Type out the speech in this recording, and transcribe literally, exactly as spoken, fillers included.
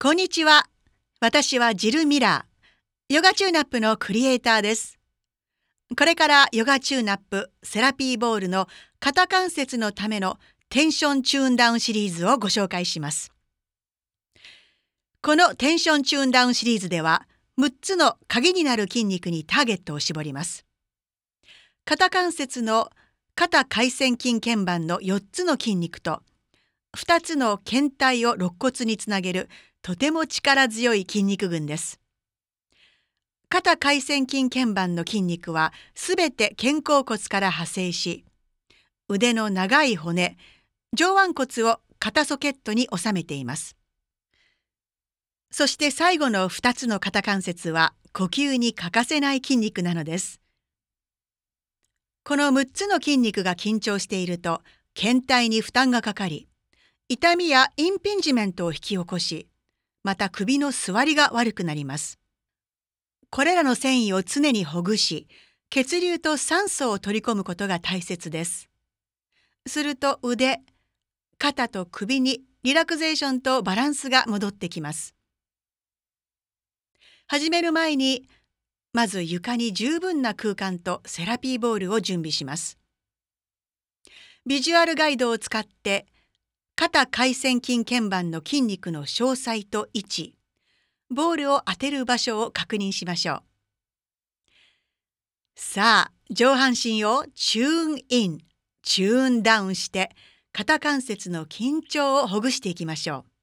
こんにちは。私はジル・ミラー。ヨガチューナップのクリエイターです。これからヨガチューナップセラピーボールの肩関節のためのテンションチューンダウンシリーズをご紹介します。このテンションチューンダウンシリーズではむっつの鍵になる筋肉にターゲットを絞ります。肩関節の肩回旋筋腱板のよっつの筋肉とふたつの腱帯を肋骨につなげるとても力強い筋肉群です。肩回旋筋腱板の筋肉はすべて肩甲骨から派生し、腕の長い骨、上腕骨を肩ソケットに収めています。そして最後のふたつの肩関節は呼吸に欠かせない筋肉なのです。このむっつの筋肉が緊張していると、腱帯に負担がかかり、痛みやインピンジメントを引き起こし、また首の座りが悪くなります。これらの繊維を常にほぐし、血流と酸素を取り込むことが大切です。すると腕、肩と首にリラクゼーションとバランスが戻ってきます。始める前に、まず床に十分な空間とセラピーボールを準備します。ビジュアルガイドを使って、肩回旋筋腱板の筋肉の詳細と位置、ボールを当てる場所を確認しましょう。さあ、上半身をチューンイン、チューンダウンして、肩関節の緊張をほぐしていきましょう。